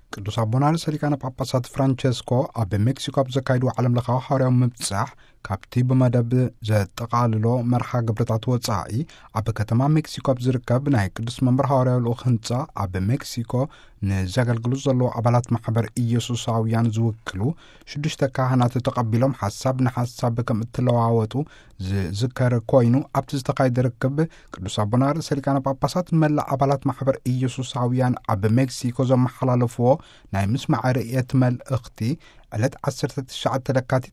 ቅዱስ አቡነ ሊቃነ ጳጳሳት ፍራንቼስኮ ኣብ ሜክሲኮ ብዘካይዱ ዓለም ለኻዊ ሐዋርያዊ ምብጻሕ ካብቲ ብመደብ ዘጠቓልሎ መርሓ ግብርታት ወጻኢ ኣብ ከተማ ሜክሲኮ ዝርከብ ናይ ቅዱስ መንበር ሐዋርያዊ ልኡኽ ህንጻ ኣብ ሜክሲኮ ንዘገልግሉ ዘለዉ ኣባላት ማሕበር ኢየሱሳውያን ዝውክሉ 6 ካህናት ተቐቢሎም ሓሳብ ንሓሳብ ከም እትለዋወጡ ዝዝከር ኮይኑ ኣብቲ ዝተኻየደ ርክብ ቅዱስ ኣቡነ ሊቃነ ጳጳሳት ንመላእ ኣባላት ማሕበር ኢየሱሳውያን ኣብ ሜክሲኮ ዘመሓላለፍዎ ናይ ምስማዕ ርእየት መልእኽቲ ዕለት 19 ለካቲት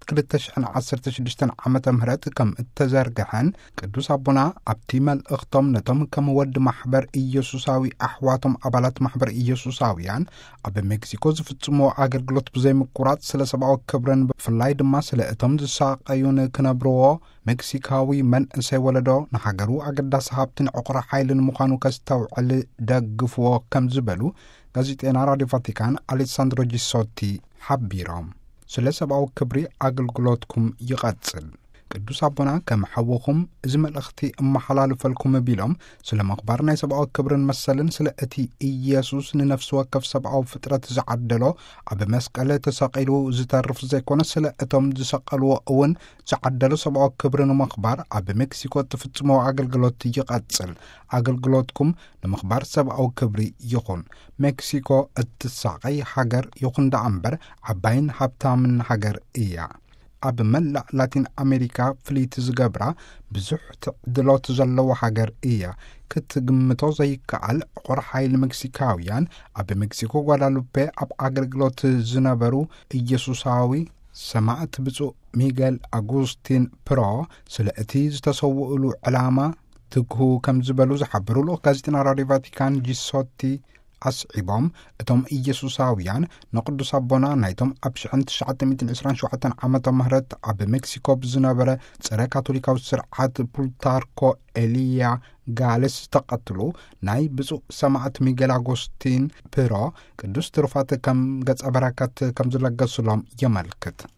2016 ዓመተ ምህረት ከም እተዘርግሐን ቅዱስ ኣቡና ኣብቲ መልእኽቶም ነቶም ከም ወዲ ማሕበር ኢየሱሳዊ ኣሕዋቶም ኣባላት ማሕበር ኢየሱሳውያን ኣብ ሜክሲኮ ዝፍጽሞ ኣገልግሎት ብዘይምቁራጽ ስለ ሰብኣዊ ክብርን ብፍላይ ድማ ስለ እቶም ዝሳቀዩን ክነብርዎ ሜክሲካዊ መንእሰይ ወለዶ ንሃገሩ ኣገዳሲ ሃብትን ዕቑራ ሓይልን ምዃኑ ከስተውዕል ደግፍዎ ከም ዝበሉ ጋዜጤና ራድዮ ቫቲካን አሌሳንድሮ ጂሶቲ ሓቢሮም ስለ ሰብኣዊ ክብሪ ኣገልግሎትኩም ይቐጽል ቅዱስ ኣቦና ከም ሓወኹም እዚ መልእኽቲ እመሓላልፈልኩም ቢሎም ስለ መኽባር ናይ ሰብኣዊ ክብርን መሰልን ስለ እቲ ኢየሱስ ንነፍሲ ወከፍ ሰብኣዊ ፍጥረት ዝዓደሎ ኣብ መስቀል ተሰቒሉ ዝተርፍ ዘይኮነ ስለ እቶም ዝሰቐልዎ እውን ዝዓደሎ ሰብኣዊ ክብርን መኽባር ኣብ ሜክሲኮ ትፍጽሞ ኣገልግሎት ይቐጽል ኣገልግሎትኩም ንምኽባር ሰብኣዊ ክብሪ ይኹን ሜክሲኮ እትሳቀይ ሃገር ይኹን ዳ እምበር ዓባይን ሃብታምን ሃገር እያ ኣብ መላእ ላቲን ኣሜሪካ ፍሊት ዝገብራ ብዙሕ ትዕድሎት ዘለዎ ሃገር እያ ክትግምቶ ዘይከኣል ዕቑር ሓይሊ ሜክሲካውያን ኣብ ሜክሲኮ ጓዳሉፔ ኣብ ኣገልግሎት ዝነበሩ ኢየሱሳዊ ሰማዕት ብፁዕ ሚጌል ኣጉስቲን ፕሮ ስለ እቲ ዝተሰውኡሉ ዕላማ ትግሁ ከም ዝበሉ ዝሓብሩ ልኡኽ ጋዜጤና ራድዮ ቫቲካን ጂሶቲ ኣስዒቦም እቶም ኢየሱሳውያን ንቅዱስ ኣቦና ናይቶም ኣብ 1927 ዓመተ ምህረት ኣብ ሜክሲኮ ብዝነበረ ፀረ ካቶሊካዊ ስርዓት ፑልታርኮ ኤልያ ጋሌስ ተቐትሉ ናይ ብፁዕ ሰማዕት ሚጌል ኣጉስቲን ፕሮ ቅዱስ ትሩፋት ከም ገጸ በረከት ከም ዝለገሱሎም የመልክት